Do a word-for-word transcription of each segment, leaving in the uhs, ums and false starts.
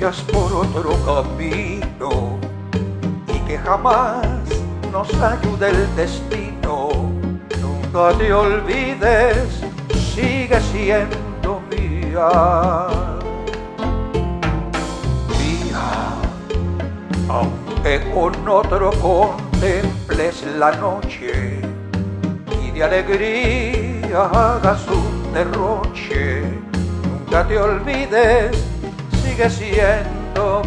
vayas por otro camino y que jamás nos ayude el destino. Nunca te olvides, sigue siendo mía. Mía, aunque con otro contemples la noche y de alegría hagas un derroche. Nunca te olvides, sigue siendo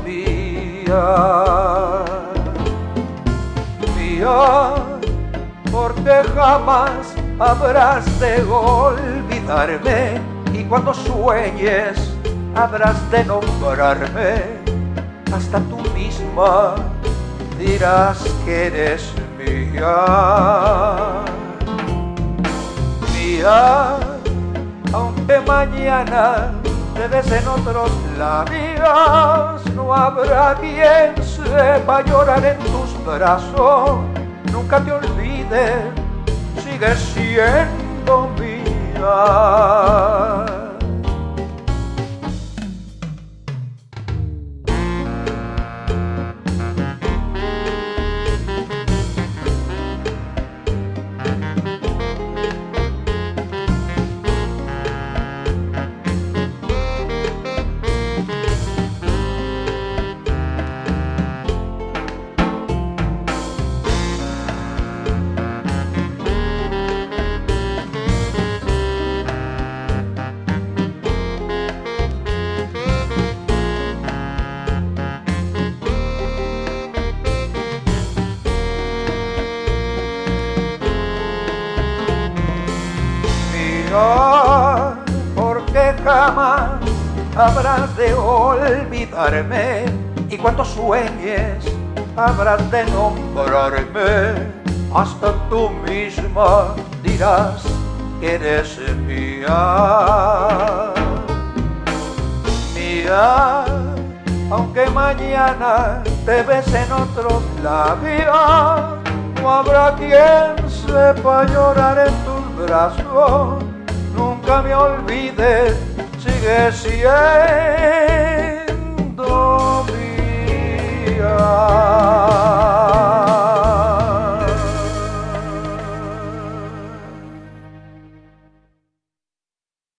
mía. Mía, porque jamás habrás de olvidarme y cuando sueñes habrás de nombrarme. Hasta tú misma dirás que eres mía. Mía, aunque mañana te besen otros labios, no habrá quien sepa llorar en tus brazos. Nunca te olvides, sigue siendo mía. Porque jamás habrás de olvidarme y cuando sueñes habrás de nombrarme. Hasta tú misma dirás que eres mía. Mía, aunque mañana te besen otros labios, no habrá quien sepa llorar en tus brazos. Nunca me olvides, sigue siendo